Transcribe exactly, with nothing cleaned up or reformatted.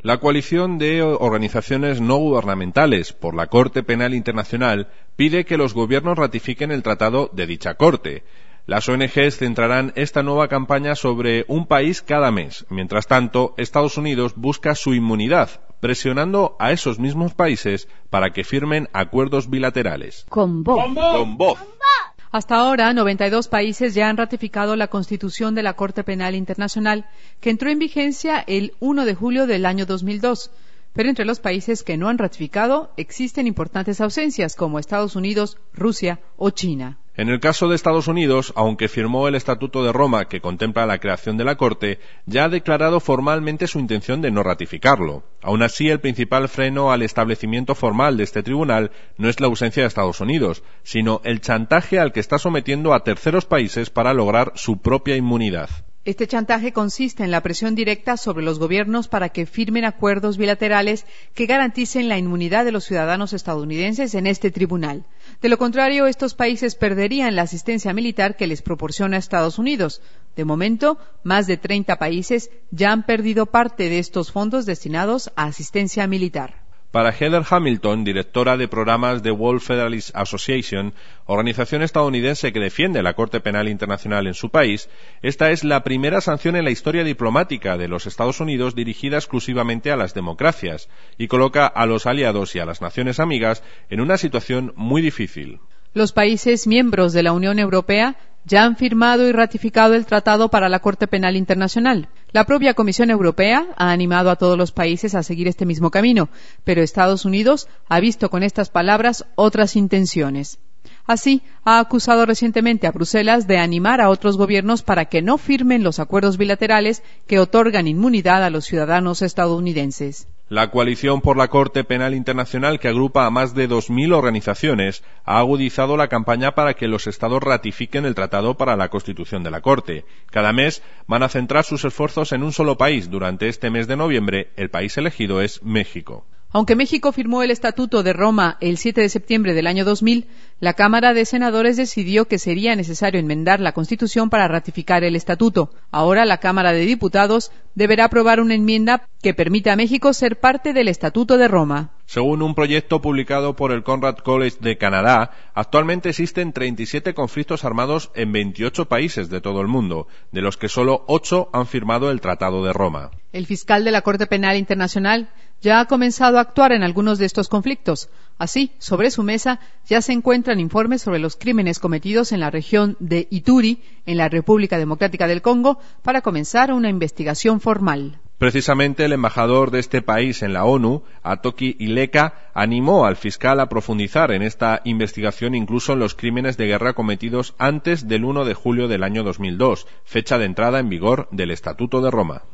La coalición de organizaciones no gubernamentales por la Corte Penal Internacional pide que los gobiernos ratifiquen el tratado de dicha Corte. Las O N Ges centrarán esta nueva campaña sobre un país cada mes. Mientras tanto, Estados Unidos busca su inmunidad, presionando a esos mismos países para que firmen acuerdos bilaterales. Con voz. Con voz. Con voz. Hasta ahora, noventa y dos países ya han ratificado la Constitución de la Corte Penal Internacional, que entró en vigencia el primero de julio del año dos mil dos. Pero entre los países que no han ratificado existen importantes ausencias, como Estados Unidos, Rusia o China. En el caso de Estados Unidos, aunque firmó el Estatuto de Roma que contempla la creación de la Corte, ya ha declarado formalmente su intención de no ratificarlo. Aún así, el principal freno al establecimiento formal de este tribunal no es la ausencia de Estados Unidos, sino el chantaje al que está sometiendo a terceros países para lograr su propia inmunidad. Este chantaje consiste en la presión directa sobre los gobiernos para que firmen acuerdos bilaterales que garanticen la inmunidad de los ciudadanos estadounidenses en este tribunal. De lo contrario, estos países perderían la asistencia militar que les proporciona Estados Unidos. De momento, más de treinta países ya han perdido parte de estos fondos destinados a asistencia militar. Para Heather Hamilton, directora de programas de World Federalist Association, organización estadounidense que defiende la Corte Penal Internacional en su país, esta es la primera sanción en la historia diplomática de los Estados Unidos dirigida exclusivamente a las democracias y coloca a los aliados y a las naciones amigas en una situación muy difícil. Los países miembros de la Unión Europea ya han firmado y ratificado el Tratado para la Corte Penal Internacional. La propia Comisión Europea ha animado a todos los países a seguir este mismo camino, pero Estados Unidos ha visto con estas palabras otras intenciones. Así, ha acusado recientemente a Bruselas de animar a otros gobiernos para que no firmen los acuerdos bilaterales que otorgan inmunidad a los ciudadanos estadounidenses. La coalición por la Corte Penal Internacional, que agrupa a más de dos mil organizaciones, ha agudizado la campaña para que los Estados ratifiquen el Tratado para la Constitución de la Corte. Cada mes van a centrar sus esfuerzos en un solo país. Durante este mes de noviembre, el país elegido es México. Aunque México firmó el Estatuto de Roma el siete de septiembre del año dos mil, la Cámara de Senadores decidió que sería necesario enmendar la Constitución para ratificar el Estatuto. Ahora la Cámara de Diputados deberá aprobar una enmienda que permita a México ser parte del Estatuto de Roma. Según un proyecto publicado por el Conrad College de Canadá, actualmente existen treinta y siete conflictos armados en veintiocho países de todo el mundo, de los que solo ocho han firmado el Tratado de Roma. El fiscal de la Corte Penal Internacional ya ha comenzado a actuar en algunos de estos conflictos. Así, sobre su mesa ya se encuentran informes sobre los crímenes cometidos en la región de Ituri, en la República Democrática del Congo, para comenzar una investigación formal. Precisamente el embajador de este país en la ONU, Atoki Ileka, animó al fiscal a profundizar en esta investigación incluso en los crímenes de guerra cometidos antes del primero de julio del año dos mil dos, fecha de entrada en vigor del Estatuto de Roma.